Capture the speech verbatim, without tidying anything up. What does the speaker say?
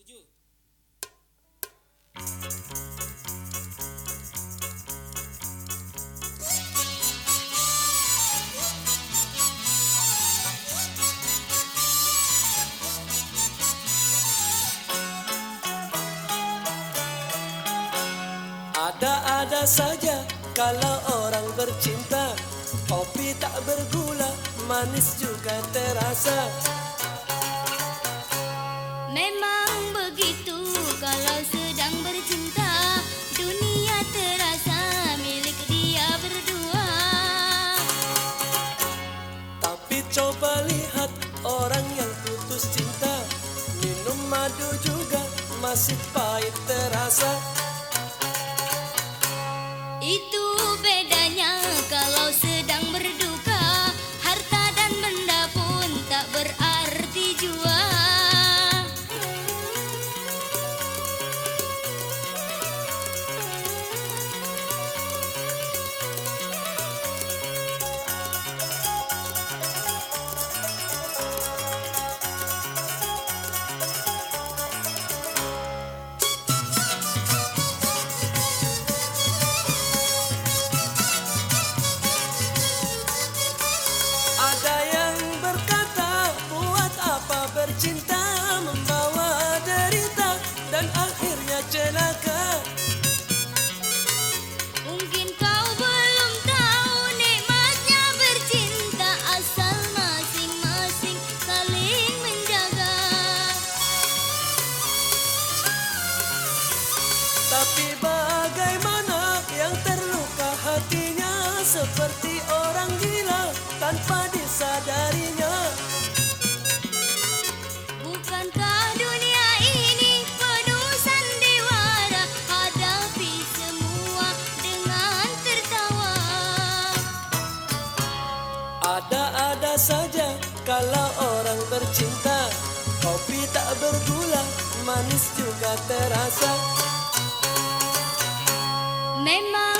Tujuh. Ada-ada saja kalau orang bercinta. Kopi tak bergula, manis juga terasa. Memang begitu kalau sedang bercinta, dunia terasa milik dia berdua. Tapi coba lihat orang yang putus cinta, minum madu juga masih pahit terasa. Itu bedanya kalau sedang berduka, harta dan benda pun tak berarti jua. Cinta membawa derita dan akhirnya celaka. Mungkin kau belum tahu nikmatnya bercinta, asal masing-masing saling menjaga. Tapi bagaimana yang terluka hatinya, seperti orang gila tanpa disadarinya. Bukankah dunia ini penuh sandiwara, hadapi semua dengan tertawa. Ada-ada saja kalau orang bercinta. Kopi tak bergula, manis juga terasa. Memang